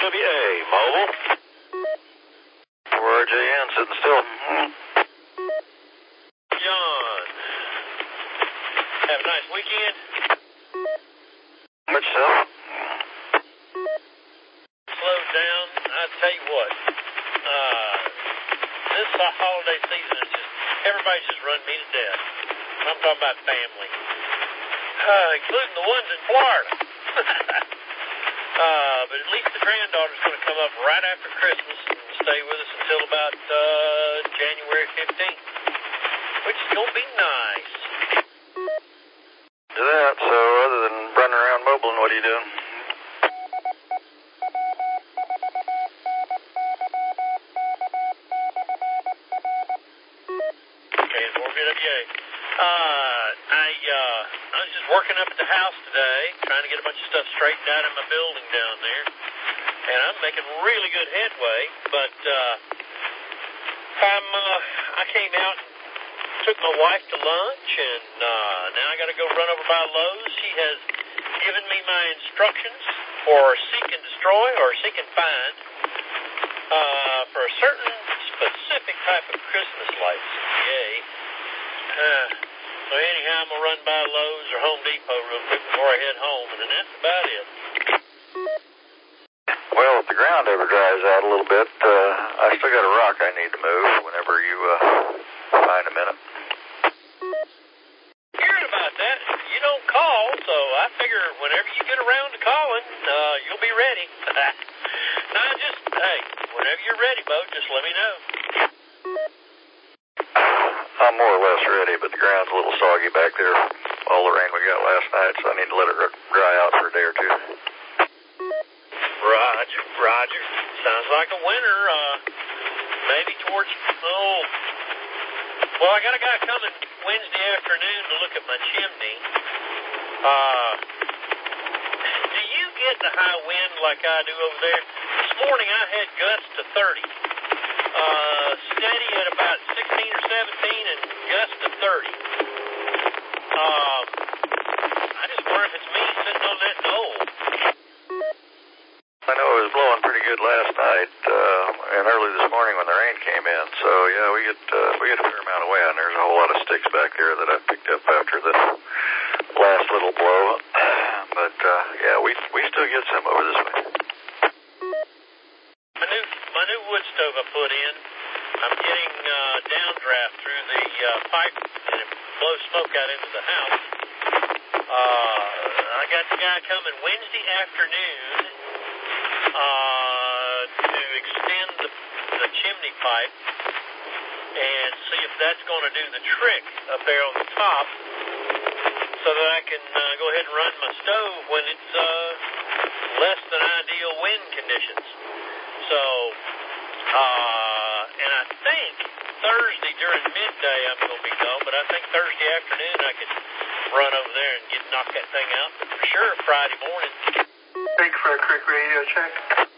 WWA, mobile. 4RJN, sitting still. John, have a nice weekend? Much so? Slowed down. I tell you what, this holiday season is just, everybody's just run me to death. I'm talking about family, including the ones in Florida. But at least the granddaughter's going to come up right after Christmas and stay with us until about January 15th, which is going to be nice. Do that, so other than running around mobile, what are you doing? Okay, 4BWA. I was just working up at the house today, trying to get a bunch of stuff straightened out in my building down there, and I'm making really good headway, but I came out and took my wife to lunch, and now I got to go run over by Lowe's. She has given me my instructions for seek and destroy, or seek and find, for a certain specific type of Christmas lights. Yay. So anyhow, I'm going to run by Lowe's or Home Depot real quick before I head home, and then that's about it. Well, if the ground ever dries out a little bit, I still got a rock I need to move whenever you find a minute. Hearing about that, you don't call, so I figure whenever you get around to calling, you'll be ready. Now, hey, whenever you're ready, Bo, just let me know. I'm more or less ready, but the ground's a little soggy back there. All the rain we got last night, so I need to let it dry out for a day or two. Roger. Sounds like a winter, maybe towards, well, I got a guy coming Wednesday afternoon to look at my chimney. Do you get the high wind like I do over there? This morning I had gusts to 30. Steady at about 16 or 17 and gusts to 30. I just wonder if it's me sitting on that knoll. I know it was blowing pretty good last night and early this morning when the rain came in. So yeah, we get a fair amount of wind. There's a whole lot of sticks back there that I picked up after the last little blow. But yeah, we still get some over this way. My new wood stove I put in, I'm getting downdraft through the pipe, and it blows smoke out into the house. I got the guy coming Wednesday afternoon to extend the chimney pipe and see if that's going to do the trick up there on the top, so that I can go ahead and run my stove when it's less than ideal wind conditions. So, and I think Thursday during midday I'm going to be gone, but I think Thursday afternoon I could run over there and knock that thing out. But for sure, Friday morning. Thank you for a quick radio check.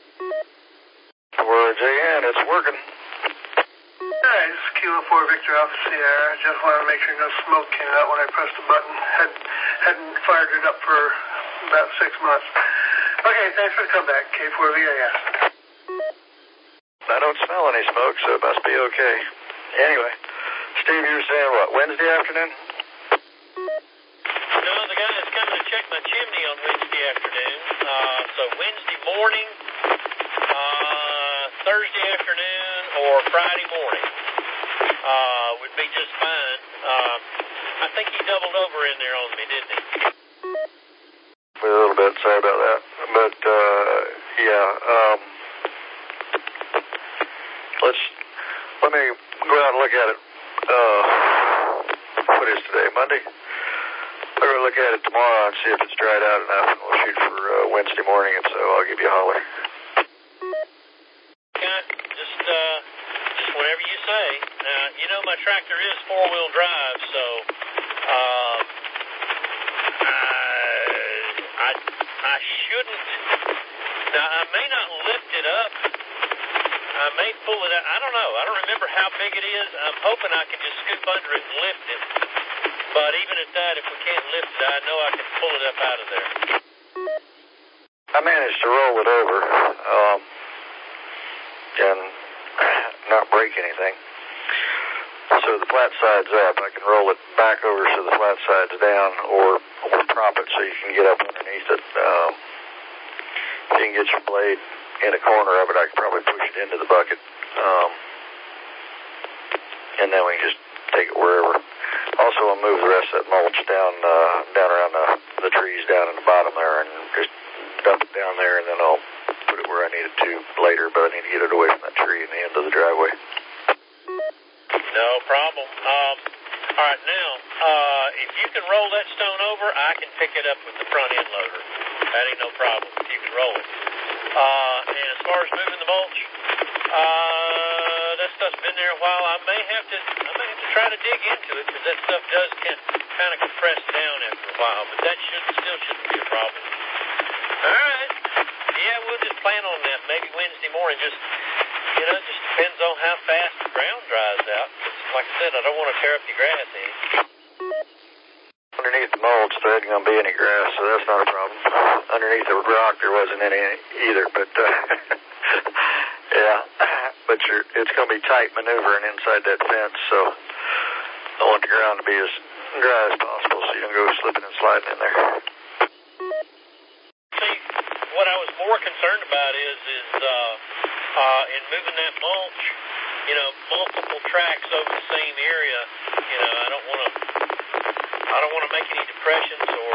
We're JN, it's working. Hi, this is Kilo 4 Victor Alpha Sierra. Just wanted to make sure no smoke came out when I pressed the button. Hadn't fired it up for about 6 months. Okay, thanks for the comeback. K4VAS. I don't smell any smoke, so it must be okay. Anyway, Steve, you were saying what, Wednesday afternoon? No, the guy that's coming to check my chimney on Wednesday afternoon. So Wednesday morning, Thursday afternoon, or Friday morning would be just fine. I think he doubled over in there on me, didn't he? A little bit, sorry about that. But, yeah, let me go out and look at it. What is today, Monday? I'm going to look at it tomorrow and see if it's dried out enough, and we'll shoot for Wednesday morning, and so I'll give you a holler. Okay, just whatever you say. You know my tractor is 4-wheel drive, so I shouldn't. Now, I may not lift it up. I may pull it out. I don't know. I don't remember how big it is. I'm hoping I can just scoop under it and lift it. But even at that, if we can't lift it, I know I can pull it up out of there. I managed to roll it over. and not break anything. So the flat side's up. I can roll it back over so the flat side's down, or prop it so you can get up underneath it. If you can get your blade in a corner of it, I could probably push it into the bucket. And then we can just take it wherever. Also, I'll move the rest of that mulch down around the trees down in the bottom there, and just dump it down there, and then I'll put it where I need it to later, but I need to get it away from that tree in the end of the driveway. No problem. All right, now, if you can roll that stone over, I can pick it up with the front end loader. That ain't no problem if you can roll it. And as far as moving the mulch, that stuff's been there a while. I may have to try to dig into it, because that stuff does kind of compress down after a while, but that still shouldn't be a problem. All right. Yeah, we'll just plan on that. Maybe Wednesday morning. Just depends on how fast the ground dries out. Like I said, I don't want to tear up your grass any. Underneath the mulch, there isn't going to be any grass, so that's not a problem. Underneath the rock, there wasn't any either, but yeah. But it's going to be tight maneuvering inside that fence, so I want the ground to be as dry as possible so you don't go slipping and sliding in there. See, what I was more concerned about is in moving that mulch, multiple tracks over the same area. I don't want to make any depressions or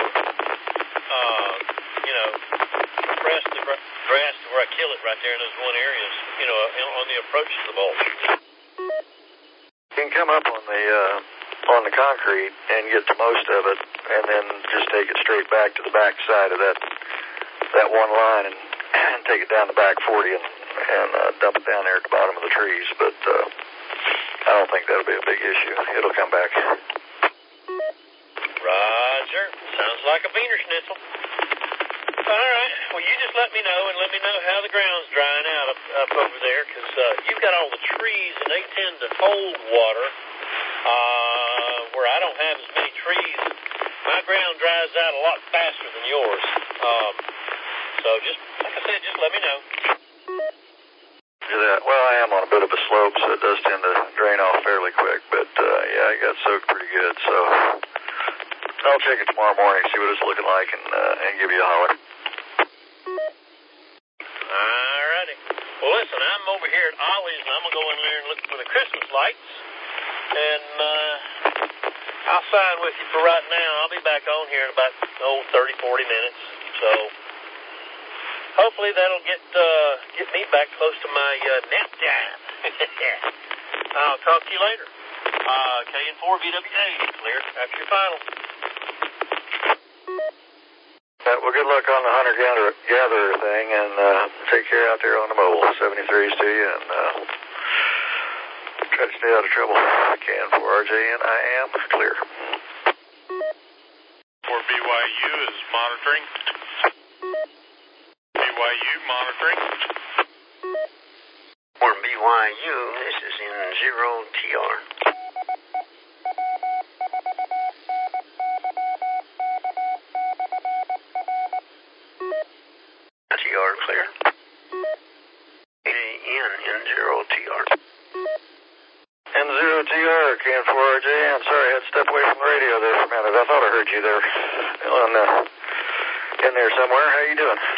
compress the grass to where I kill it right there in those one areas, on the approach to the mulch. You can come up on the concrete and get the most of it, and then just take it straight back to the back side of that one line and take it down the back 40 and dump it down there at the bottom of the trees. But I don't think that'll be a big issue. It'll come back. Roger. Sounds like a Wiener Schnitzel. All right. Well, you just let me know, and let me know how the ground's drying out up over there, because you've got all the trees, and they tend to hold water. Where I don't have as many trees, my ground dries out a lot faster than yours. So just, like I said, just let me know. Well, I am on a bit of a slope, so it does tend to drain off fairly quick, but yeah, it got soaked pretty good, so I'll check it tomorrow morning, see what it's looking like, and give you a holler. All righty. Well, listen, I'm over here at Ollie's, and I'm going to go in there and look for the Christmas lights, and I'll sign with you for right now. I'll be back on here in about 30, 40 minutes, so hopefully that'll get me back close to my nap time. I'll talk to you later. KN4 VWA, clear after your final. Well, good luck on the hunter-gatherer thing, and take care out there on the mobile. 73s to you, and try to stay out of trouble. I can for RJ, and I am clear. For BYU is monitoring. BYU monitoring. For BYU, this is in 0TR. TR clear. AN in 0TR. And 0TR, KN4RJ. I'm sorry, I had to step away from the radio there for a minute. I thought I heard you there in there somewhere. How you doing?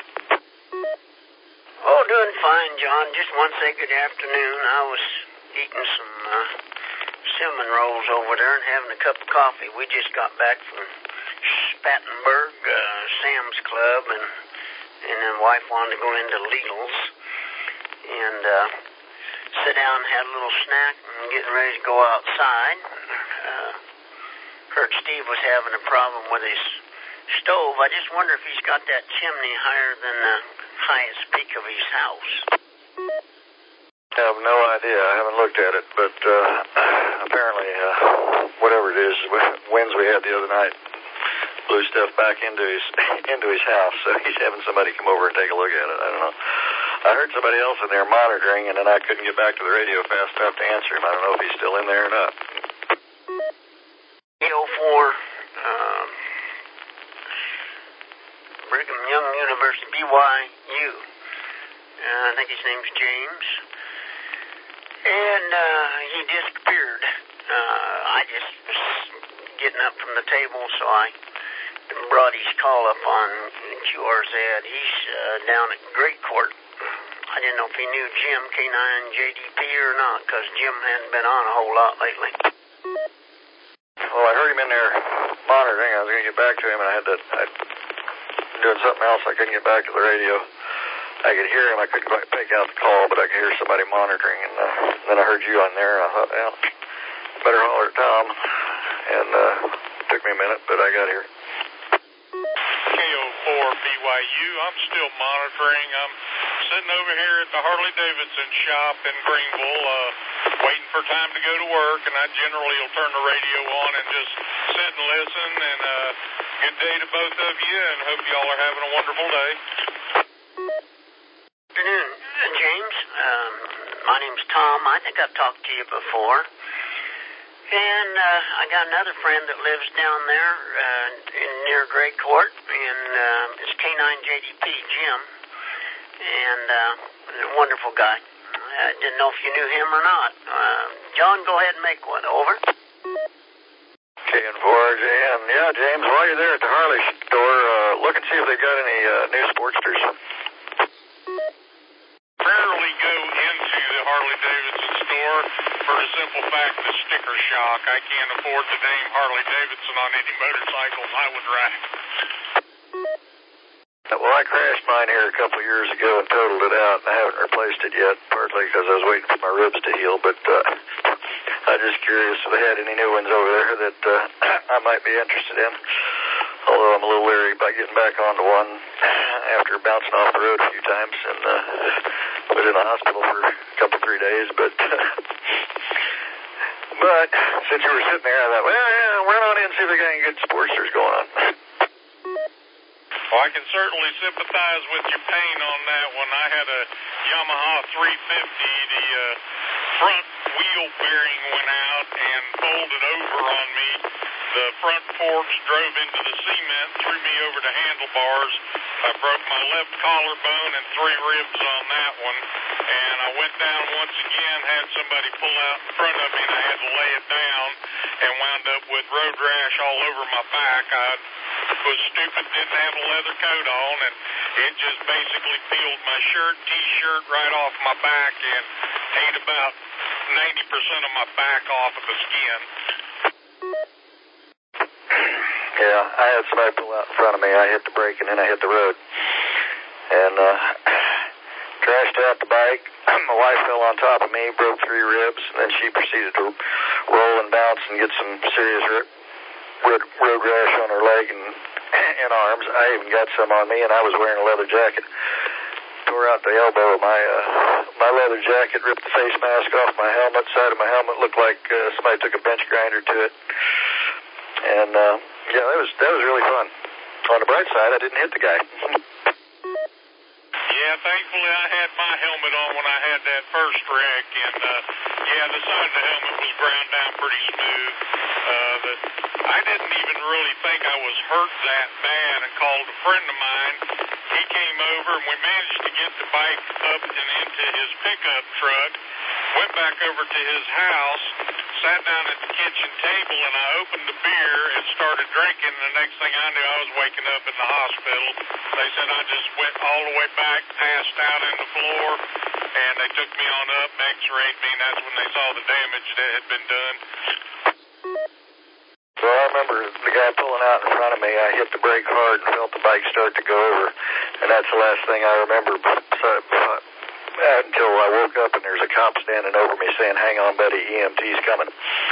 Oh, doing fine, John. Just want to say good afternoon. I was eating some cinnamon rolls over there and having a cup of coffee. We just got back from Spartanburg, Sam's Club, and then wife wanted to go into Lidl's and sit down and had a little snack and getting ready to go outside. Heard Steve was having a problem with his stove. I just wonder if he's got that chimney higher than the highest peak of his house. I have no idea. I haven't looked at it, but apparently, whatever it is, winds we had the other night blew stuff back into his house, so he's having somebody come over and take a look at it. I don't know. I heard somebody else in there monitoring, and then I couldn't get back to the radio fast enough to answer him. I don't know if he's still in there or not. 804, Brigham Young University, BYU. I think his name's James. And he disappeared. I just was getting up from the table, so I brought his call up on QRZ. He's down at Great Court. I didn't know if he knew Jim, K9 JDP or not, because Jim hadn't been on a whole lot lately. Well, I heard him in there monitoring. I was going to get back to him, and I doing something else. I couldn't get back to the radio. I could hear him. I couldn't quite pick out the call, but I could hear somebody monitoring. And then I heard you on there, and I thought, well, better holler at Tom. And it took me a minute, but I got here. KO4 BYU, I'm still monitoring. I'm sitting over here at the Harley-Davidson shop in Greenville, waiting for time to go to work, and I generally will turn the radio on and just sit and listen. And good day to both of you, and hope you all are having a wonderful day. Good afternoon, James. My name's Tom. I think I've talked to you before. And I got another friend that lives down there near Great Court, and it's K9 JDP, Jim. And a wonderful guy. I didn't know if you knew him or not. John, go ahead and make one. Over. KN4JN. Yeah, James, while you're there at the Harley store, look and see if they've got any new Sportsters. Rarely go into the Harley-Davidson store for the simple fact of sticker shock. I can't afford the name Harley-Davidson on any motorcycles I would ride. Well, I crashed mine here a couple of years ago and totaled it out, and I haven't replaced it yet, partly because I was waiting for my ribs to heal, but I'm just curious if they had any new ones over there that I might be interested in, although I'm a little leery about getting back onto one after bouncing off the road a few times and was in the hospital for a couple, 3 days, but since you were sitting there, I thought, well, yeah, run on in and see if they got any good Sportsters going on. Well, I can certainly sympathize with your pain on that one. I had a Yamaha 350. The front wheel bearing went out and folded over on me. The front forks drove into the cement, threw me over the handlebars. I broke my left collarbone and 3 ribs on that one. And I went down once again, had somebody pull out in front of me, and I had to lay it down and wound up with road rash all over my back. I was stupid, didn't have a leather coat on, and it just basically peeled my shirt, T-shirt right off my back and ate about 90% of my back off of the skin. Yeah, I had somebody pull out in front of me. I hit the brake, and then I hit the road. And crashed out the bike. My wife fell on top of me, broke 3 ribs, and then she proceeded to roll and bounce and get some serious road rash on her leg and arms. I even got some on me, and I was wearing a leather jacket. Tore out the elbow of my leather jacket, ripped the face mask off my helmet. Side of my helmet looked like somebody took a bench grinder to it. And yeah, that was really fun. On the bright side, I didn't hit the guy. Yeah, thankfully I had my helmet on when I had that first wreck, and yeah, the side of the helmet was ground down pretty smooth. I didn't even really think I was hurt that bad and called a friend of mine. He came over and we managed to get the bike up and into his pickup truck, went back over to his house, sat down at the kitchen table, and I opened the beer and started drinking. The next thing I knew, I was waking up in the hospital. They said I just went all the way back, passed out in the floor, and they took me on up, x-rayed me, and that's when they saw the damage that had been done. Well, I remember the guy pulling out in front of me. I hit the brake hard and felt the bike start to go over, and that's the last thing I remember until I woke up and there's a cop standing over me saying, "Hang on, buddy, EMT's coming."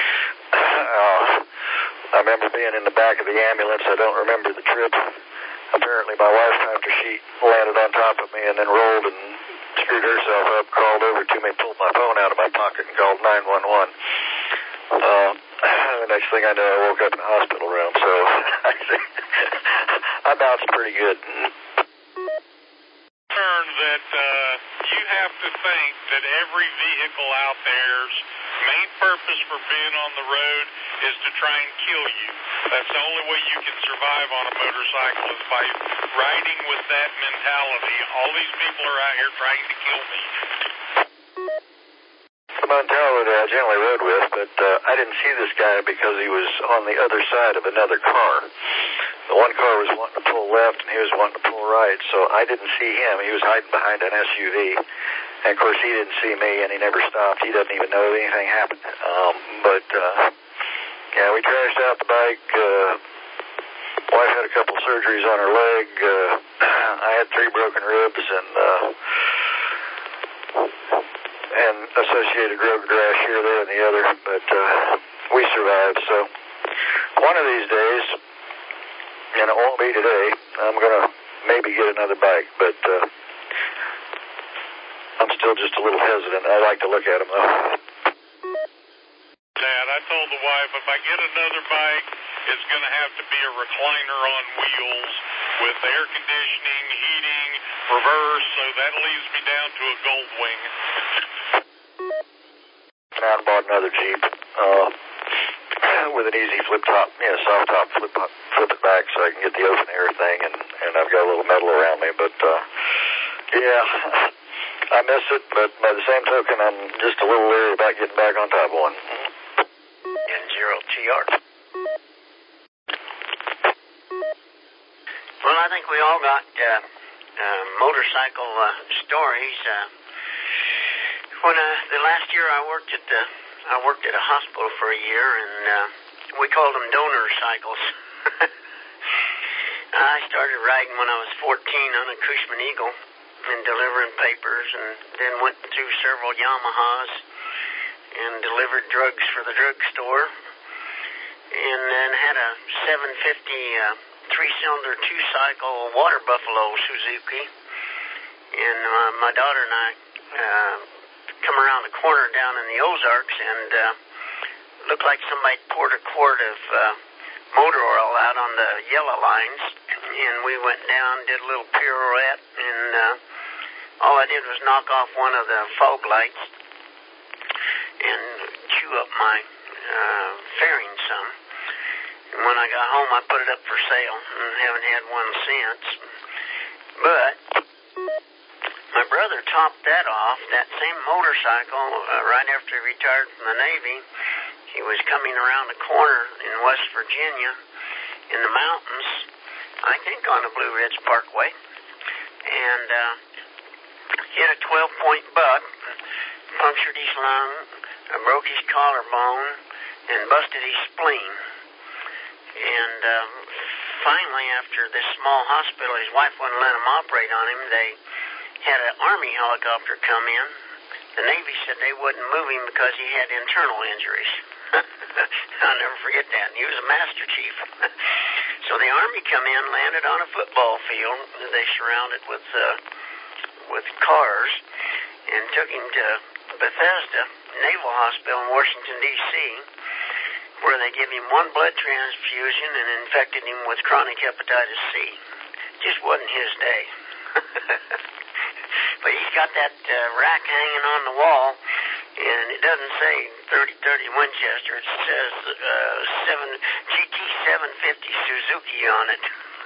I remember being in the back of the ambulance. I don't remember the trip. Apparently my wife, after she landed on top of me and then rolled and screwed herself up, crawled over to me, pulled my phone out of my pocket and called 911. The next thing I know, I woke up in the hospital room, so I bounced pretty good. That you have to think that every vehicle out there's main purpose for being on the road is to try and kill you. That's the only way you can survive on a motorcycle is by riding with that mentality. All these people are out here trying to kill me. The Montalvo that I generally rode with, but I didn't see this guy because he was on the other side of another car. The one car was wanting to pull left, and he was wanting to pull right, so I didn't see him. He was hiding behind an SUV, and of course he didn't see me, and he never stopped. He doesn't even know anything happened. Yeah, we trashed out the bike. Wife had a couple surgeries on her leg. I had 3 broken ribs and associated road rash here, there, and the other, but we survived. So one of these days, and it won't be today, I'm going to maybe get another bike, but I'm still just a little hesitant. I like to look at them, though. Dad, I told the wife if I get another bike, it's going to have to be a recliner on wheels with air conditioning, heating, reverse, so that leaves me down to a Goldwing. Now I bought another Jeep with an easy flip top, soft top, flip it back so I can get the open air thing, and I've got a little metal around me, but yeah, I miss it, but by the same token, I'm just a little leery about getting back on top of one. N0TR. Well, I think we all got motorcycle stories. When the last year I worked at a hospital for a year, and we called them donor cycles. I started riding when I was 14 on a Cushman Eagle and delivering papers, and then went through several Yamahas and delivered drugs for the drugstore, and then had a 750 3-cylinder 2-cycle water buffalo Suzuki, and my daughter and I come around the corner down in the Ozarks, and looked like somebody poured a quart of motor oil out on the yellow lines, and we went down, did a little pirouette, and all I did was knock off one of the fog lights and chew up my fairing some. And when I got home, I put it up for sale, and haven't had one since. But my brother topped that off, that same motorcycle, right after he retired from the Navy. He was coming around a corner in West Virginia in the mountains, I think on the Blue Ridge Parkway, and hit a 12-point buck, punctured his lung, broke his collarbone, and busted his spleen. And finally, after this small hospital, his wife wouldn't let him operate on him. They had an Army helicopter come in. The Navy said they wouldn't move him because he had internal injuries. I'll never forget that. He was a master chief. So the Army come in, landed on a football field. They surrounded with cars and took him to Bethesda Naval Hospital in Washington, D.C., where they gave him one blood transfusion and infected him with chronic hepatitis C. Just wasn't his day. But he's got that rack hanging on the wall, and it doesn't say 30-30 Winchester. It says GT750 Suzuki on it.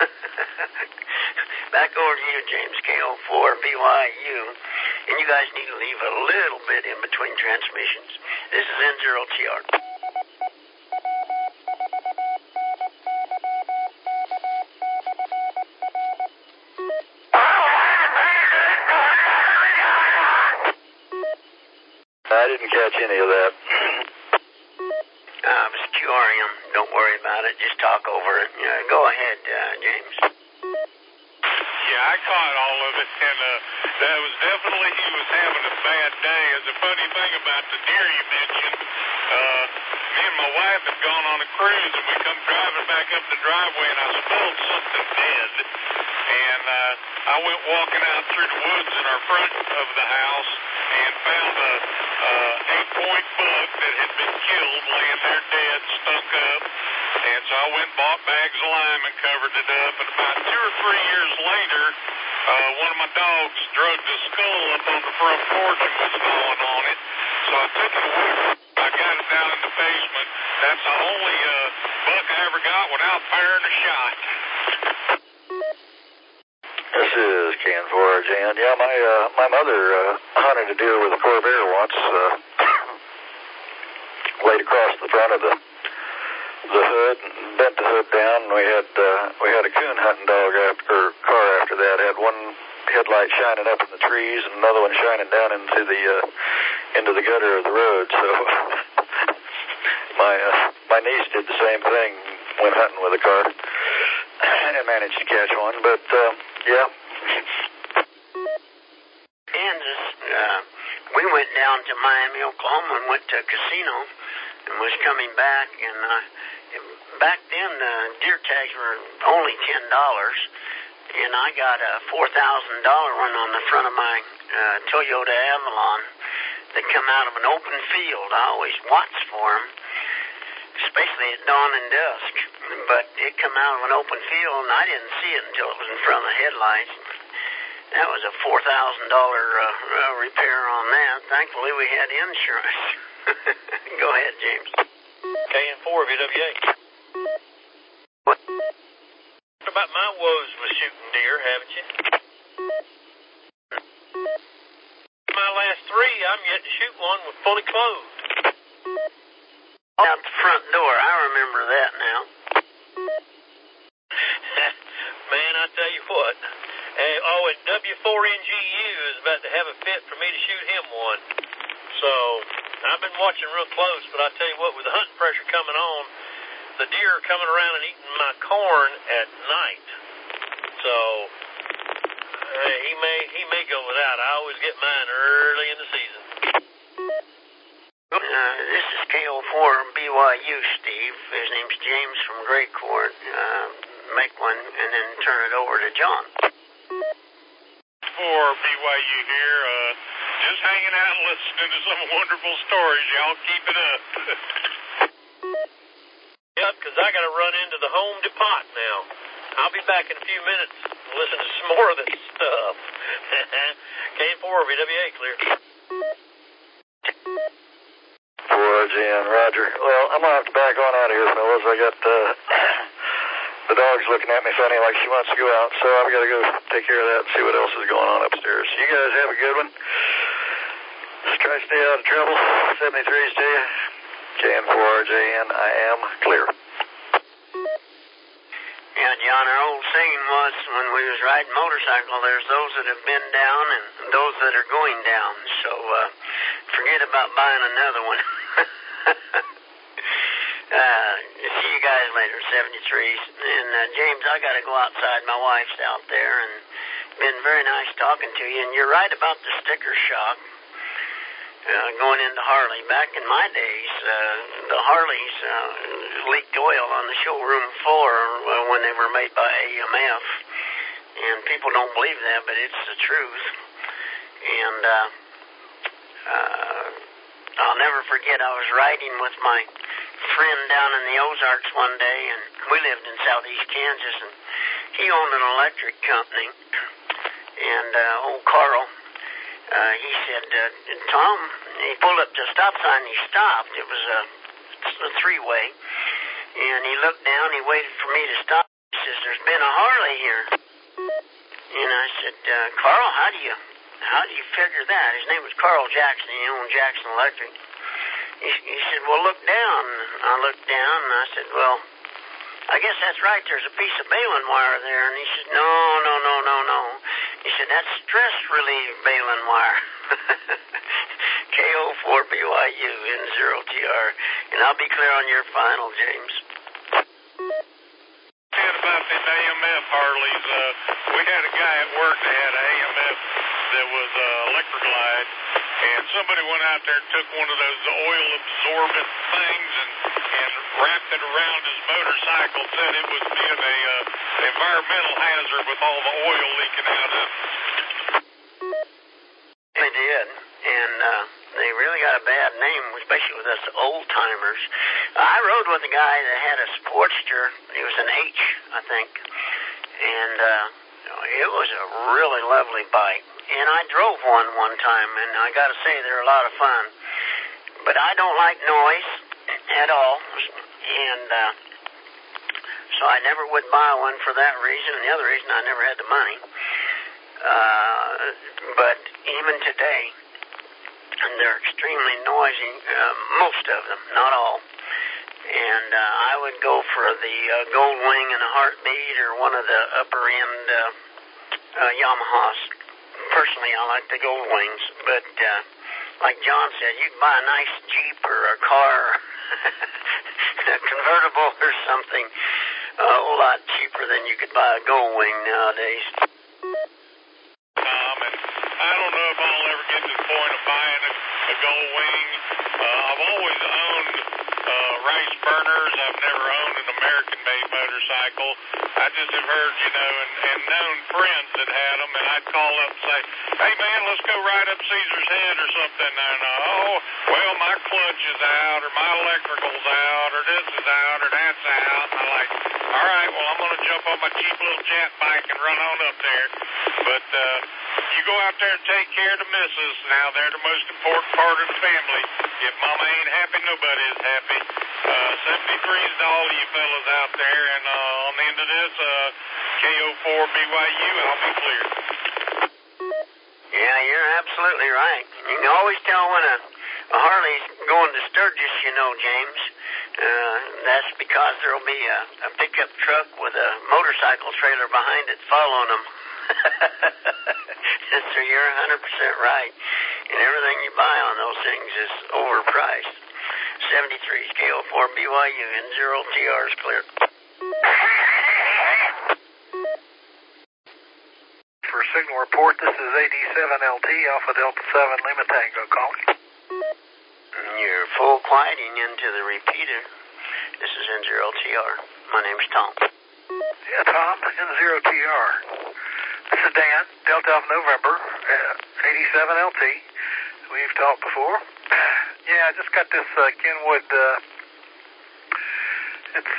Back over to you, James, KO4 BYU. And you guys need to leave a little bit in between transmissions. This is N0TR. I didn't catch any of that. It was QRM. Don't worry about it. Just talk over it. Go ahead, James. Yeah, I caught all of it, and that was definitely, he was having a bad day. And the funny thing about the deer you mentioned, me and my wife had gone on a cruise, and we come driving back up the driveway, and I smelled something dead. And I went walking out through the woods in our front of the house and found a 8-point buck that had been killed, laying there dead, stunk up. And so I went and bought bags of lime and covered it up. And about 2 or 3 years later, one of my dogs drugged a skull up on the front porch and was gnawing on it. So I took it away. I got it down in the basement. That's the only buck I ever got without firing a shot. This is Ken 4RJN. Yeah, my mother hunted a deer with a Corvair once. laid across the front of the hood and bent the hood down. And we had a coon hunting dog car after that. Had one headlight shining up in the trees and another one shining down into the gutter of the road. So my niece did the same thing, went hunting with a car and managed to catch one. But yeah. Kansas, we went down to Miami, Oklahoma, and went to a casino and was coming back. And back then, deer tags were only $10, and I got a $4,000 one on the front of my Toyota Avalon that come out of an open field. I always watched for them, especially at dawn and dusk. But it come out of an open field, and I didn't see it until it was in front of the headlights. That was a $4,000 repair on that. Thankfully, we had insurance. Go ahead, James. KN4 VWA. What? About my woes with shooting deer, haven't you? My last three, I'm yet to shoot one with fully clothed. Out the front door, I remember that now. Man, I tell you what. And W4NGU is about to have a fit for me to shoot him one. So, I've been watching real close, but I tell you what, with the hunting pressure coming on, the deer are coming around and eating my corn at night. So, he may go without. I always get mine early in the season. This is KO4 BYU, Steve. His name's James from Gray Court. Make one and then turn it over to John. For BYU here, just hanging out and listening to some wonderful stories. Y'all keep it up. Yep, because I got to run into the Home Depot now. I'll be back in a few minutes to listen to some more of this stuff. K4 VWA clear. 4RGN, Roger. Well, I'm going to have to back on out of here, fellas. I got the dog's looking at me funny like she wants to go out, so I've got to go take care of that and see what else is going on upstairs. You guys have a good one. Just try to stay out of trouble. 73s to you. KN4RJN, I am clear. Yeah, John, our old saying was when we was riding motorcycle, there's those that have been down and those that are going down. So forget about buying another one. See you guys later, 73s. And James, I got to go outside. My wife's out there, and been very nice talking to you. And you're right about the sticker shock going into Harley. Back in my days, the Harleys leaked oil on the showroom floor when they were made by AMF. And people don't believe that, but it's the truth. And I'll never forget, I was riding with my friend down in the Ozarks one day, and we lived in southeast Kansas, and he owned an electric company. And old Carl, he said, Tom, he pulled up to a stop sign, he stopped. It was a three-way. And he looked down, he waited for me to stop. He says, there's been a Harley here. And I said, Carl, how do you figure that? His name was Carl Jackson. He owned Jackson Electric. He said, well, look down. I looked down, and I said, well, I guess that's right. There's a piece of baling wire there. And he said, no. He said, that's stress relief baling wire. KO4BYU N0TR. And I'll be clear on your final, James. About these AMF Harleys, we had a guy at work that had an AMF that was Electroglide, and somebody went out there and took one of those oil-absorbent things and wrapped it around his motorcycle, said it was being a environmental hazard with all the oil leaking out of it. They did, and they really got a bad name, especially with us old-timers. I rode with a guy that had a Sportster. It was an H, I think, and it was a really lovely bike. And I drove one time, and I got to say, they're a lot of fun. But I don't like noise at all, and so I never would buy one for that reason. And the other reason, I never had the money. But even today, they're extremely noisy, most of them, not all. And I would go for the Gold Wing and a Heartbeat or one of the upper end Yamahas. Personally, I like the Gold Wings, but like John said, you can buy a nice Jeep or a car, a convertible or something, a whole lot cheaper than you could buy a Gold Wing nowadays. And I don't know if I'll ever get to the point of buying a Gold Wing. I've always owned race burners. I've never owned an American-made motorcycle. I just have heard, and known friends that had them, and I'd call up and say, hey, man, let's go ride up Caesar's Head or something. And, well, my clutch is out, or my electrical's out, or this is out, or that's out. And I'm like, all right, well, I'm going to jump on my cheap little jet bike and run on up there. But you go out there and take care of the missus. Now, they're the most important part of the family. If Mama ain't happy, nobody is happy. 73's to all of you fellas out there, and on the end of this, KO4 BYU, I'll be clear. Yeah, you're absolutely right. You can always tell when a Harley's going to Sturgis, James. That's because there'll be a pickup truck with a motorcycle trailer behind it following them. So you're 100% right. And everything you buy on those things is overpriced. 73's KO4 BYU and 0TR's clear. For signal report, this is AD7LT, Alpha Delta 7 Lima Tango calling. You're full quieting into the repeater. This is N0TR. My name's Tom. Yeah, Tom, N0TR. This is Dan, Delta Alpha November, 87LT. We've talked before. Yeah, I just got this Kenwood, it's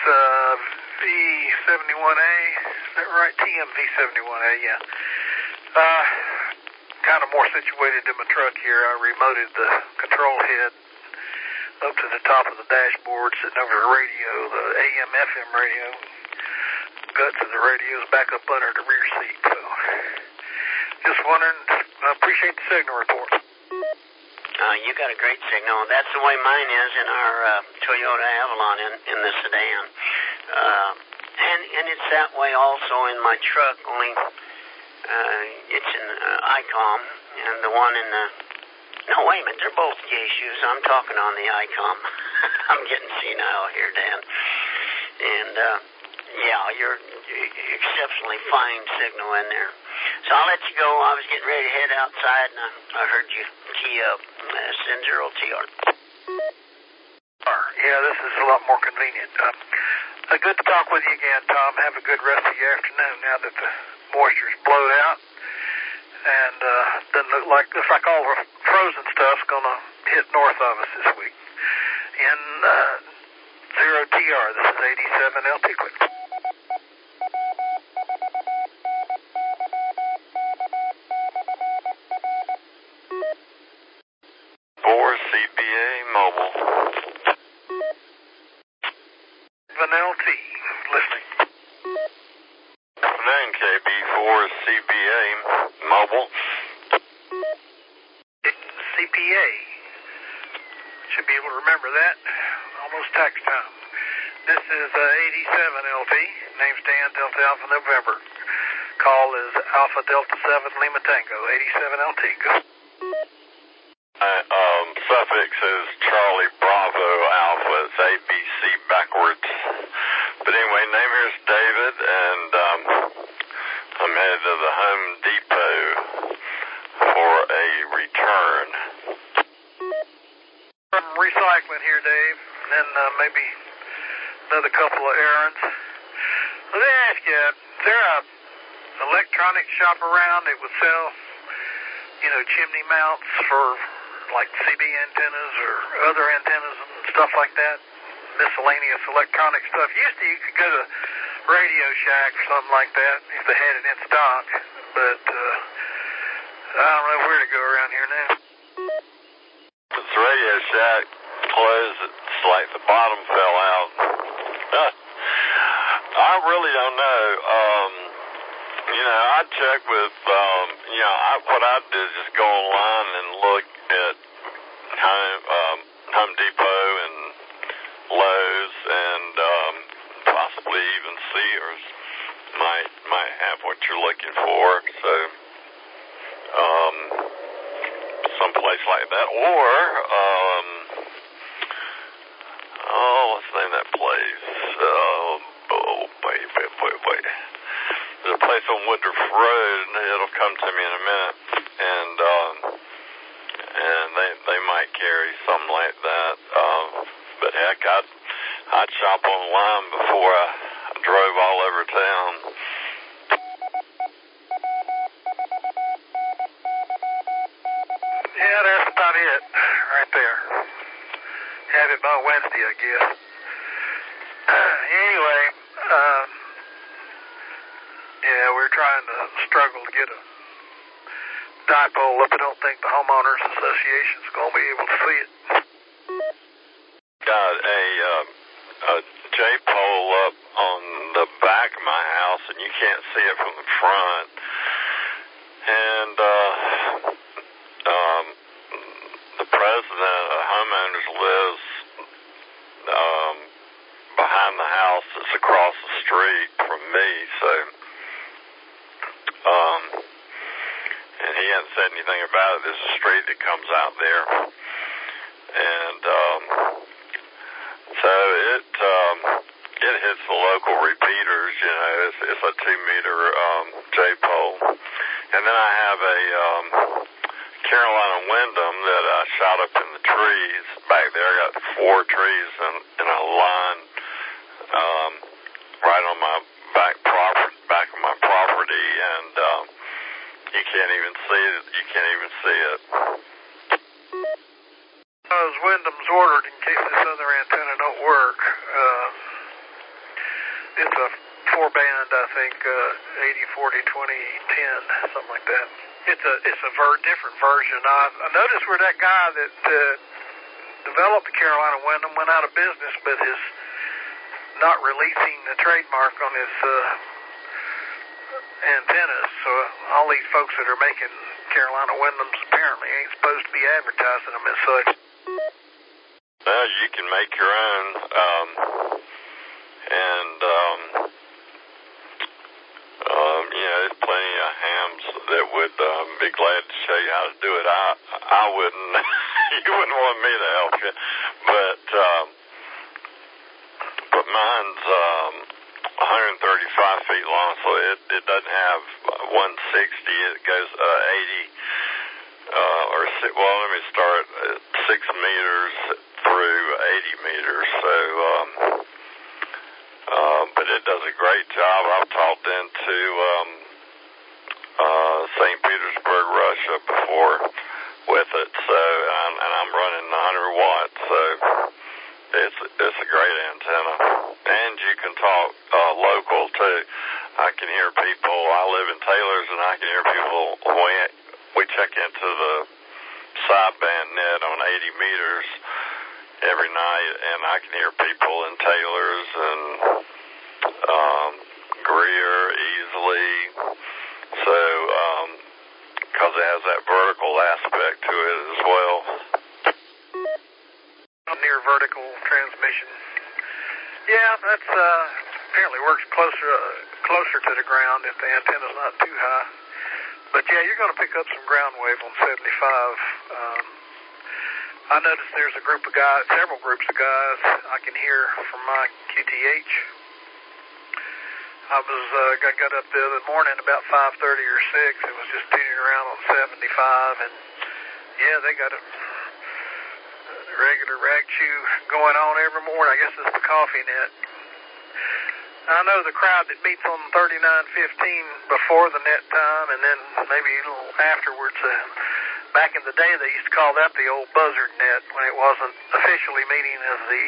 V71A, is that right? TMV71A, yeah. Kind of more situated in my truck here. I remoted the control head up to the top of the dashboard, sitting over the radio, the AM/FM radio. Guts of the radio's back up under the rear seat. So, just wondering, I appreciate the signal report. You got a great signal. That's the way mine is in our Toyota Avalon in the sedan. And it's that way also in my truck, only it's in ICOM, and the one in the... No, wait a minute, they're both Yaesus. I'm talking on the ICOM. I'm getting senile here, Dan. And, yeah, you're exceptionally fine signal in there. So I'll let you go. I was getting ready to head outside, and I heard you key up. Send 0TR. Yeah, this is a lot more convenient. Good to talk with you again, Tom. Have a good rest of your afternoon now that the moisture's blowed out. And doesn't looks like all the frozen stuff's going to hit north of us this week. In 0TR, this is 87LT Quick. CBA Mobile. LT, listening. Afternoon, KB4 CBA Mobile. CPA. Should be able to remember that. Almost tax time. This is 87LT. Name's Dan, Delta Alpha November. Call is Alpha Delta 7 Lima Tango, 87LT. Go. Suffix is Charlie Bravo Alpha. It's ABC backwards. But anyway, name here is David, and I'm headed to the Home Depot for a return. Some recycling here, Dave, and then maybe another couple of errands. Let me ask you, is there a electronic shop around that would sell, chimney mounts for like CB antennas or other antennas and stuff like that? Miscellaneous electronic stuff. Used to, you could go to Radio Shack or something like that if they had it in stock, but I don't know where to go around here now. It's Radio Shack closed. It's like the bottom fell out. I really don't know. I check with, what I do is just go online and look at looking for. So, someplace like that, or what's the name of that place? Wait. There's a place on Woodruff Road, and it'll come to me in a minute, and they might carry something like that. But heck, I'd shop online before I drove all over town. Yeah, that's about it right there. Have it by Wednesday, I guess. Anyway, yeah, we're trying to struggle to get a dipole up. I don't think the homeowners association's going to be able to see it. Got a J-pole up on the back of my house, and you can't see it from the front. And the president of homeowners lives behind the house that's across the street from me, so and he hasn't said anything about it. There's a street that comes out there, and so it hits the local repeaters. You know, it's a 2-meter J-pole, and then I have a Carolina Wyndham that I shot up in the trees back there. I got 4 trees in a line right on my back of my property, and you can't even see it. You can't even see it. Those Wyndham's ordered in case this other antenna don't work. It's a 4-band, I think, 80, 40, 20, 10, something like that. It's a different version. I noticed where that guy that developed the Carolina Wyndham went out of business, but is not releasing the trademark on his antennas. So all these folks that are making Carolina Wyndhams apparently ain't supposed to be advertising them as such. Well, you can make your own, and you know, there's plenty of hams that would be glad to show you how to do it. I wouldn't. You wouldn't want me to help you, but mine's 135 feet long, so it doesn't have 160. It goes 80, well, let me start at 6 meters through 80 meters. So, but it does a great job. I've talked into St. Petersburg, Russia before with it. So, and I'm running 100 watts. So. It's a great antenna, and you can talk local too. I can hear people. I live in Taylor's, and I can hear people when we check into the sideband net on 80 meters every night, and I can hear people in Taylor's and Greer easily. So, because it has that vertical aspect to it as well. Near vertical transmission. Yeah, that's apparently works closer to the ground if the antenna's not too high. But yeah, you're going to pick up some ground wave on 75. I noticed there's a group of guys, several groups of guys I can hear from my QTH. I got up the other morning about 5:30 or 6 and was just tuning around on 75, and yeah, they got a regular rag chew going on every morning. I guess it's the coffee net. I know the crowd that meets on 3915 before the net time, and then maybe a little afterwards. Back in the day, they used to call that the old buzzard net when it wasn't officially meeting as the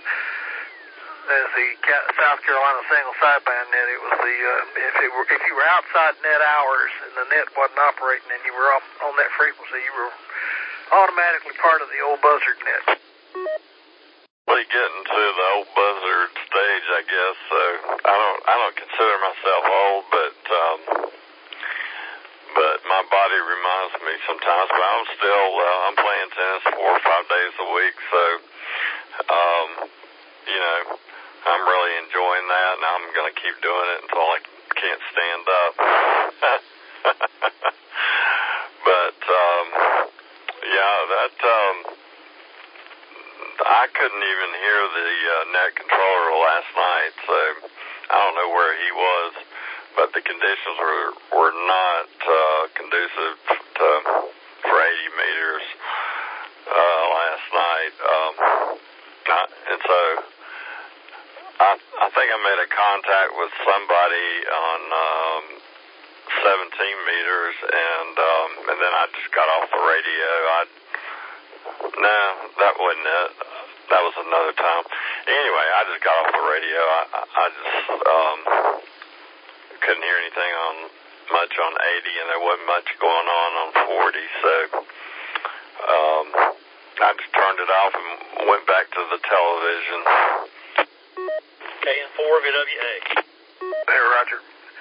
South Carolina single sideband net. It was the if you were outside net hours and the net wasn't operating and you were on that frequency, you were automatically part of the old buzzard net. We get into the old buzzard stage, I guess. So I don't consider myself old, but my body reminds me sometimes. But I'm still I'm playing tennis 4 or 5 days a week, so you know, I'm really enjoying that, and I'm going to keep doing it until I can't stand up. But, yeah, that, I couldn't even hear the net controller last night, so I don't know where he was, but the conditions were not conducive for 80 meters last night. And so I think I made a contact with somebody on 17 meters, and then I just got off the radio. No, that wasn't it. That was another time. Anyway, I just got off the radio. I just couldn't hear anything much on 80, and there wasn't much going on 40. So I just turned it off and went back to the television. KN4 VWA. Hey, Roger.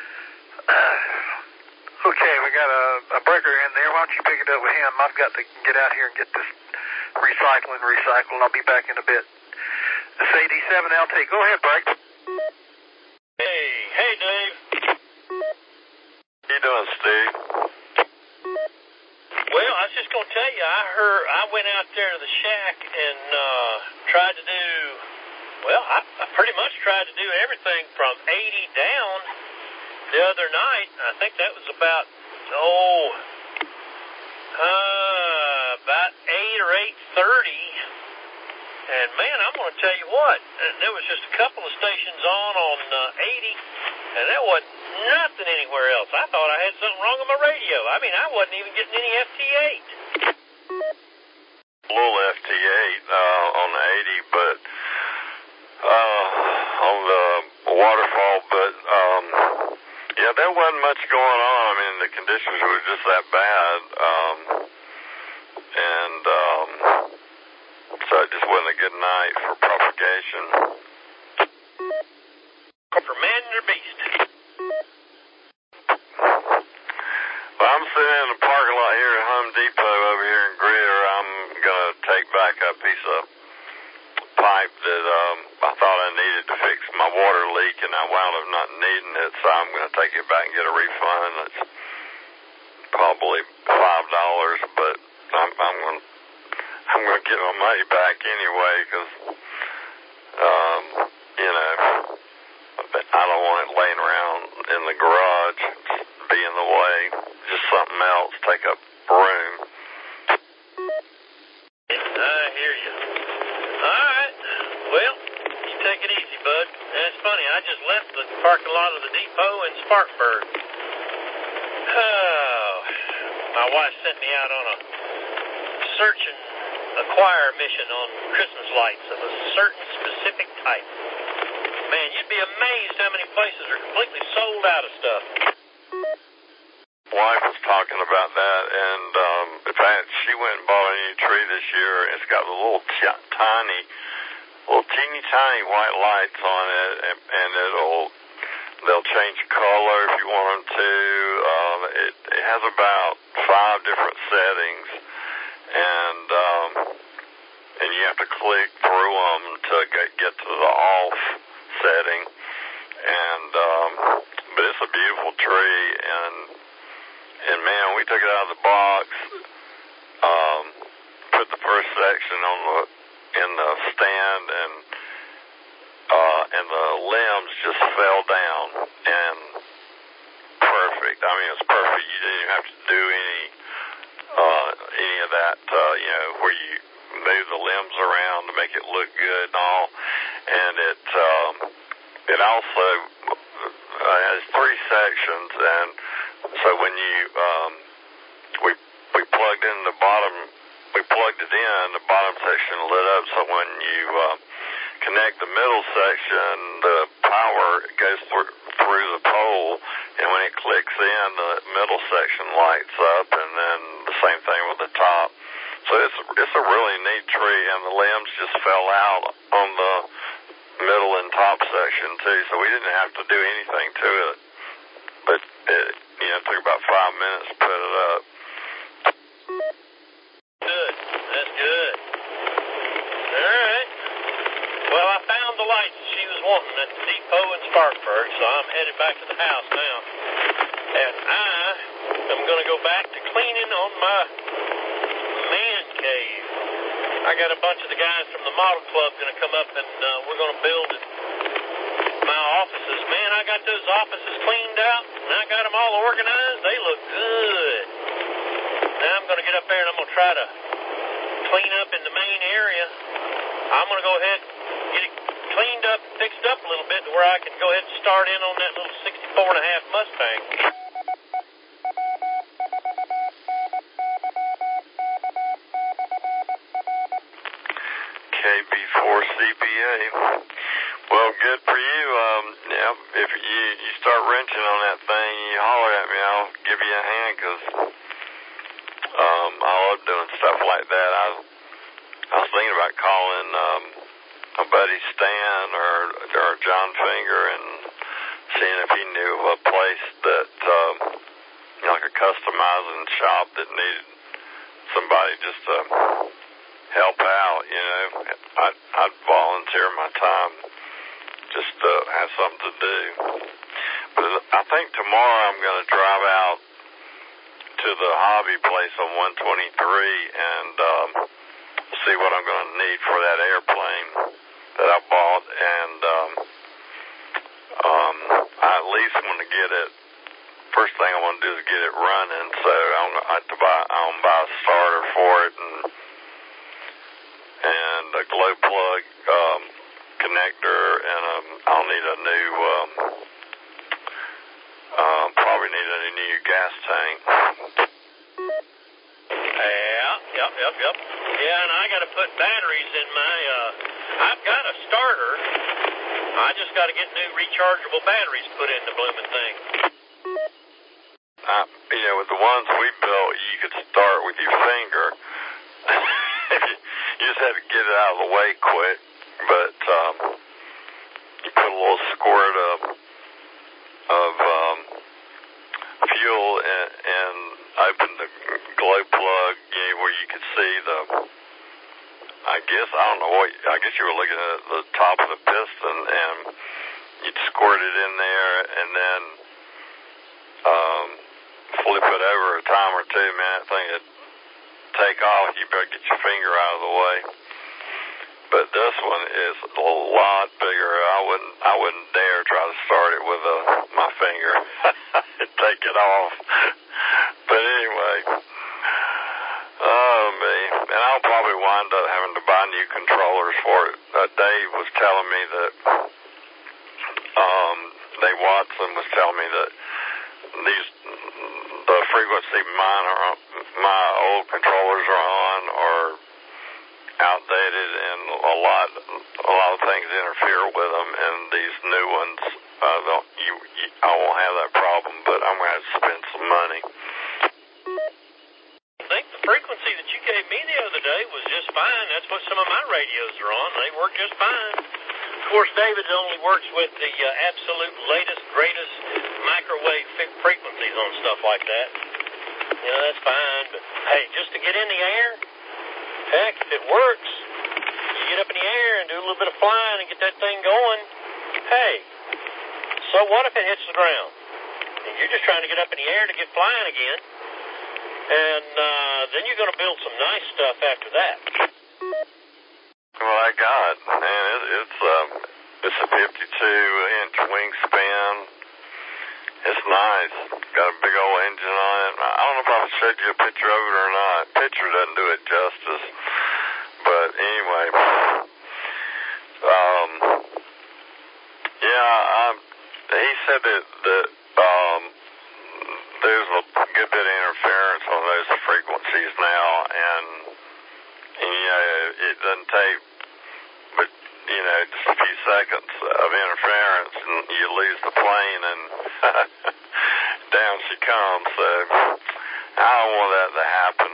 Okay, we got a breaker in there. Why don't you pick it up with him? I've got to get out here and get this recycled. I'll be back in a bit. This AD7LT. Go ahead, Break. Hey, Dave. How you doing, Steve? Well, I was just going to tell you, I went out there to the shack and tried to do, well, I pretty much tried to do everything from 80 down the other night. I think that was about 8 or 8:30. And, man, I'm going to tell you what, there was just a couple of stations on 80, and there wasn't nothing anywhere else. I thought I had something wrong with my radio. I mean, I wasn't even getting any FT8. A little FT8 on the 80, but on the waterfall, but yeah, there wasn't much going on. I mean, the conditions were just that bad, and so it just wasn't a good night for propagation. For man or beast. Well, I'm sitting in the parking lot here at Home Depot over here in Greer. I'm going to take back a piece of pipe that I thought I needed to fix my water leak, and I wound up not needing it, so I'm going to take it back and get a refund. It's probably $5, but I'm going to get my money back anyway, because you know, I don't want it laying around in the garage, be in the way. Just something else, take up room. I hear you. All right. Well, you take it easy, bud. That's funny. I just left the parking lot of the depot in Spartanburg. Oh, my wife sent me out on a search and acquire mission on Christmas lights of a certain specific type. Man, you'd be amazed how many places are completely sold out of stuff. Wife was talking about that, and in fact, she went and bought a new tree this year. It's got the little teeny tiny white lights on it, and they'll change color if you want them to. It has about 5 different settings, and you have to click through them to get to the off setting. And but it's a beautiful tree, and man, we took it out of the box, put the first section in the stand, and the limbs just fell down, and perfect. I mean, it's perfect. You didn't even have to do any of that, where you move the limbs around to make it look good and all. And it also has 3 sections, and so when we plugged in the bottom, we plugged it in, the bottom section lit up, so when you connect the middle section, the power goes through the pole, and when it clicks in, the middle section lights up, and then the same thing with the top. So it's a really neat tree, and the limbs just fell out on the middle and top section too, so we didn't have to do anything to it. But it took about 5 minutes to put it up. Good. That's good. All right. Well, I found the lights she was wanting at the depot in Spartanburg, so I'm headed back to the house now. And I am going to go back to cleaning on my man cave. I got a bunch of the guys from the model club going to come up, and we're going to build my offices. Man, I got those offices cleaned out, and I got them all organized. They look good. Now I'm going to get up there, and I'm going to try to clean up in the main area. I'm going to go ahead and get it cleaned up, fixed up a little bit to where I can go ahead and start in on that little 64.5 Mustang. KB4CPA. Well, good for you. Yeah, if you start wrenching on that thing, you holler at me, I'll give you a hand, because I love doing stuff like that. I was thinking about calling my buddy Stan or John Finger and seeing if he knew of a place that, like a customizing shop that needed somebody just to help out, you know. I'd volunteer my time just to have something to do. But I think tomorrow I'm going to drive out to the hobby place on 123 and see what I'm going to need for that airplane that I bought, and I at least want to get it. First thing I want to do is get it running, so I'm going to buy a starter for it and a glow plug connector, and I'll need a new probably need a new gas tank. Yep. Yeah, and I got to put batteries in my, I've got a starter. I just got to get new rechargeable batteries put in the blooming thing. You know, with the ones we built, you could start with your finger. You just had to get it out of the way quick, but you put a little squirt of fuel and open the glow plug, you know, where you could see the, I guess you were looking at the top of the piston, and you'd squirt it in there and then flip it over a time or two, man. That thing would take off. You better get your finger out of the way. But this one is a lot bigger. I wouldn't dare try to start it with my finger. Take it off. But anyway, and I'll probably wind up having to buy new controllers for it. Dave was telling me that, Dave Watson was telling me that the frequency my old controllers are on are outdated, and a lot of things interfere with them, and these new ones, I won't have that problem, but I'm going to have to spend some money. I think the frequency that you gave me the other day was just fine. That's what some of my radios are on. They work just fine. Of course, David only works with the absolute latest, greatest microwave frequencies on stuff like that. You know, that's fine, but hey, just to get in the air, heck, if it works, you get up in the air and do a little bit of flying and get that thing going, hey, so what if it hits the ground? And you're just trying to get up in the air to get flying again, and then you're going to build some nice stuff after that. Well, I got, man, it's a 52-inch wingspan. It's nice. Got a big old engine on it. I don't know if I showed you a picture of it or not. Picture doesn't do it justice. But anyway, he said that there's a good bit of interference on those frequencies now, and you know, it doesn't take but, you know, just a few seconds of interference and you lose the plane, and down she comes. So I don't want that to happen.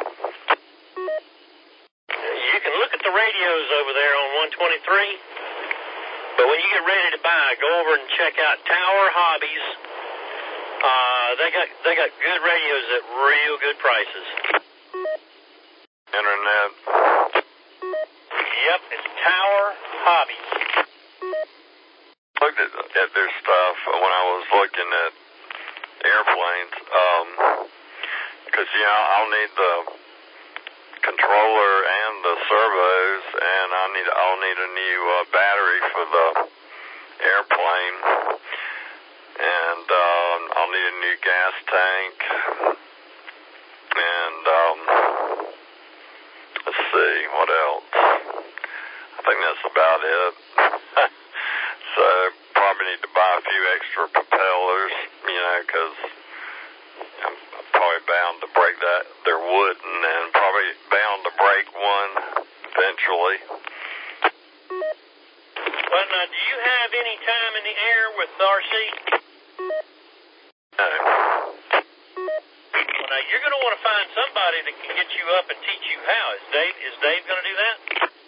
You can look at the radios over there on 123, but when you get ready to buy, go over and check out Tower Hobbies. They got good radios at real good prices. Internet. Yep, it's Tower Hobbies. Looked at their stuff when I was looking at airplanes. Because, I'll need the controller and the servos, and I'll need a new battery for the airplane, and I'll need a new gas tank, and let's see, what else? I think that's about it. So probably need to buy a few extra propellers, because I'm probably bound to break that. They're wooden, and probably bound to break one eventually. Well, now, do you have any time in the air with RC? No. Well, now, you're going to want to find somebody that can get you up and teach you how. Is Dave going to do that?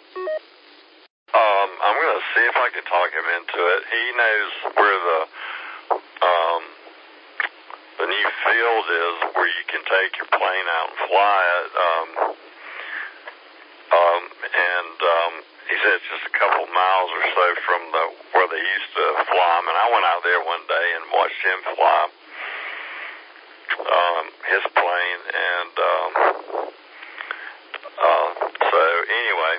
I'm going to see if I can talk him into it. He knows where the new field is where you can take your plane out and fly it. And he said it's just a couple miles or so from where they used to fly them. And I went out there one day and watched him fly his plane. And so anyway,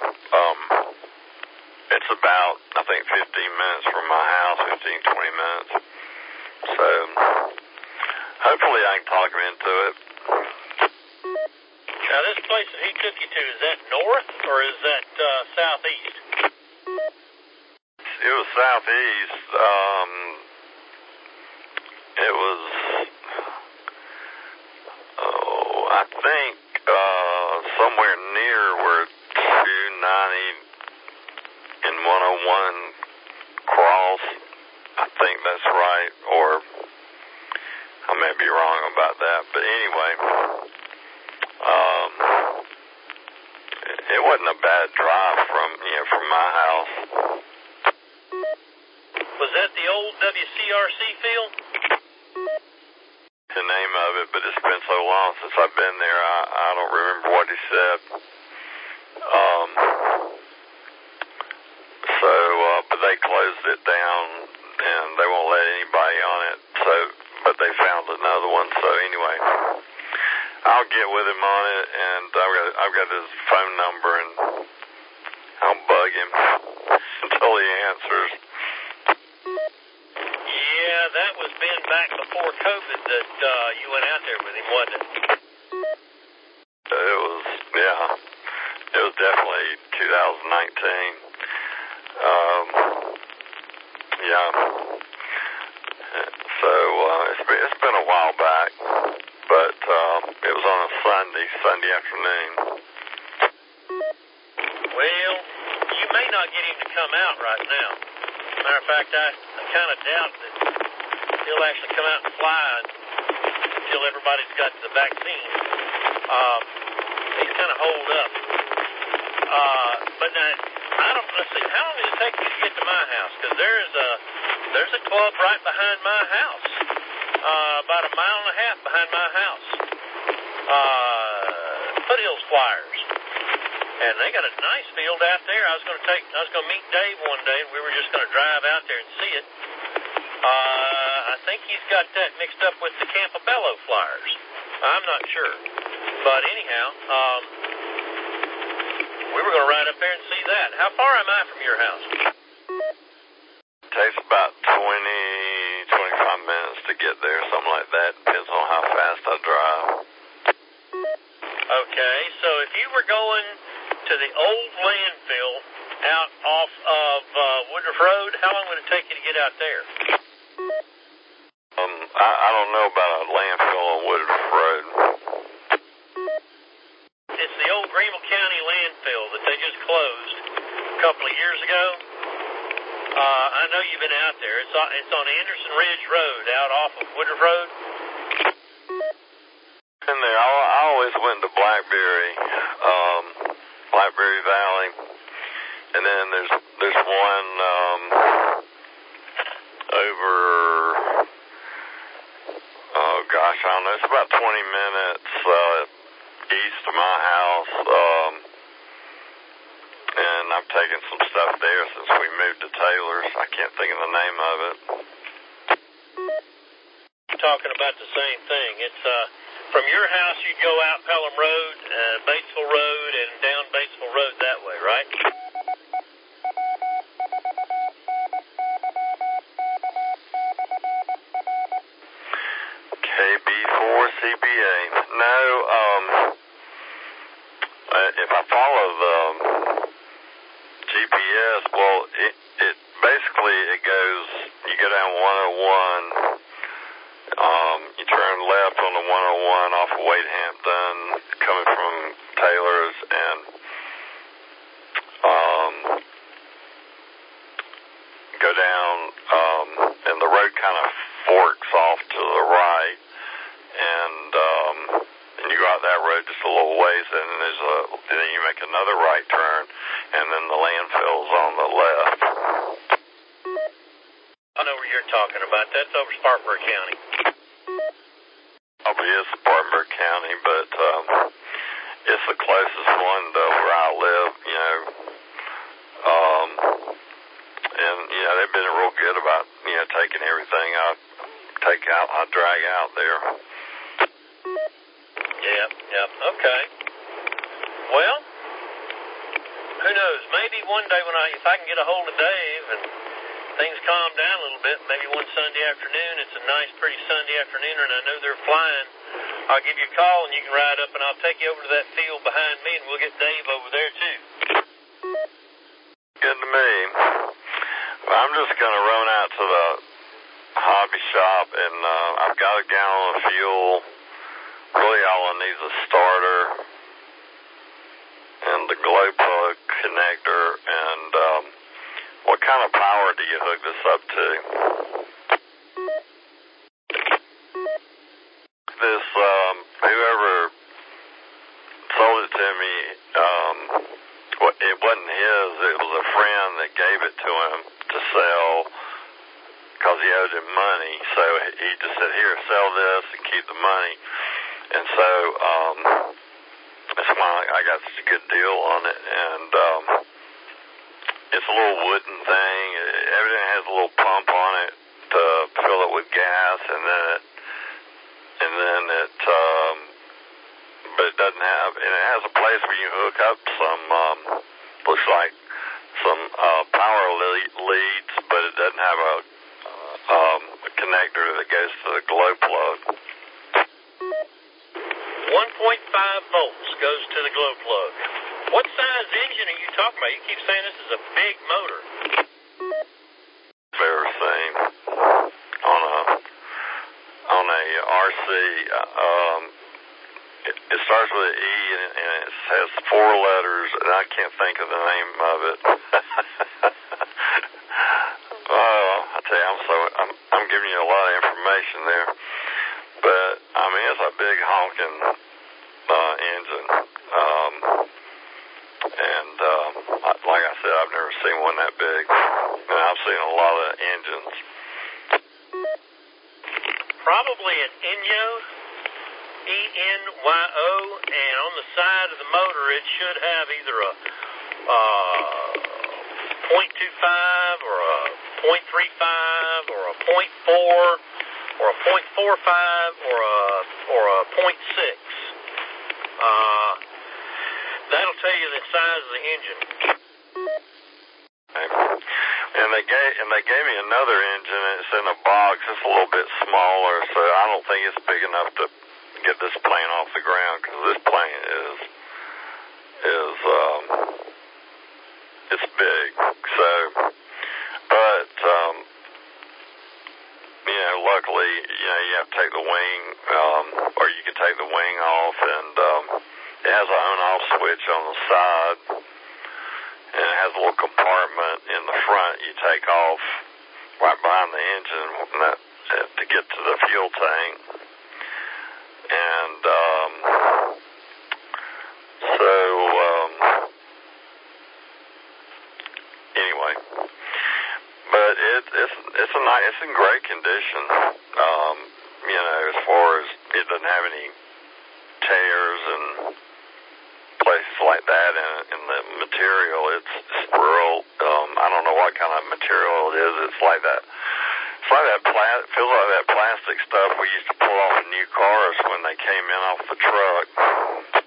it's about, I think, 15 minutes from my house, 15, 20 minutes. So hopefully I can talk him into it. Now, this place that he took you to, is that north or is that southeast? It was southeast. It was, I think, somewhere near where 290 and 101 cross. I think that's right, or I may be wrong about that. But anyway, it wasn't a bad drive from my house. Was that the old WCRC field? The name of it, but it's been so long since I've been there, I don't remember what he said. But they closed it down, and they won't let anybody on it. So, but they found another one. So anyway, I'll get with him on it, and I've got his phone number, and I'll bug him until he answers. Yeah, that was been back before COVID that you went out there with him, wasn't it? It was definitely 2019. So it's been a while back, but it was on a Sunday afternoon. Well, you may not get him to come out right now. Matter of fact, I kind of doubt that he'll actually come out and fly until everybody's got the vaccine. He's kind of holed up. But now, let's see, how long does it take you to get to my house? Because there's a club right behind my house, about a mile and a half behind my house. Foothills Flyers. And they got a nice field out there. I was going to meet Dave one day, and we were just going to drive out there and see it. I think he's got that mixed up with the Campobello Flyers. I'm not sure. But anyhow, we were going to ride up there and see that. How far am I from your house? It takes about 20, 25 minutes to get there, something like that. Depends on how fast I drive. Okay, so if you were going to the old landfill out off of Woodruff Road, how long would it take you to get out there? I don't know about a landfill on Woodruff Road. It's the old Greenville County landfill that they just closed a couple of years ago. I know you've been out there. It's on Anderson Ridge Road out off of Woodruff Road. In there, I always went to Blackberry Valley, and then there's one over. Oh gosh, I don't know. It's about 20 minutes east of my house, and I've taken some stuff there since we moved to Taylor's. I can't think of the name of it. talking about the same thing. It's from your house, you'd go out Pelham Road, Batesville Road, and down Batesville Road that way, right? KB4CBA. No, if I follow the GPS, well, it basically it goes, you go down 101, you turn left on the 101 off of Wade Hampton, coming from Taylor's, and go down, and the road kind of forks off to the right, and you go out that road just a little ways, and then you make another right turn, and then the landfill's on the left. I know where you're talking about. That's over Spartanburg County. Probably is Spartanburg County, but it's the closest one to where I live, you know. And they've been real good about taking everything I drag out there. Yep. Okay. Well, who knows? Maybe one day if I can get a hold of Dave and things calm down a little bit, maybe one Sunday afternoon, it's a nice, pretty Sunday afternoon, and I know they're flying, I'll give you a call, and you can ride up, and I'll take you over to that field behind me, and we'll get Dave over there, too. Good to me. Well, I'm just going to run out to the hobby shop, and I've got a gallon of fuel. Really, all I need is a starter and the glow plug connector, and what kind of power do you hook this up to? This, whoever sold it to me, it wasn't his, it was a friend that gave it to him to sell because he owed him money. So he just said, here, sell this and keep the money. And so that's why I got such a good deal on it. And it's a little wooden thing. Everything has a little pump on it to fill it with gas, and then it but it doesn't have, and it has a place where you hook up some, looks like some power leads, but it doesn't have a connector that goes to the glow plug. 1.5 volts goes to the glow plug. What size engine are you talking about? You keep saying this is a big motor. Ever seen on a RC, it starts with an E and it has 4 letters, and I can't think of the name of it. I tell you, I'm giving you a lot of information there, but I mean it's a big honking engine, and like I said, I've never seen one that big, and I've seen a lot of engines. Probably an Enyo, E-N-Y-O, and on the side of the motor it should have either a 0.25 or a 0.35 or a 0.4 or a 0.45 or a 0.6. That'll tell you the size of the engine. And they gave me another engine. It's in a box. It's a little bit smaller, so I don't think it's big enough to get this plane off the ground, because this plane is it's big. So, but luckily, you have to take the wing, or you can take the wing off, and it has an on-off switch on the side. And it has a little compartment in the front you take off right behind the engine to get to the fuel tank. And anyway, but it's in great condition. As far as it doesn't have any tears and places like that in the material. It's real. I don't know what kind of material it is. It's like that feels like that plastic stuff we used to pull off in new cars when they came in off the truck.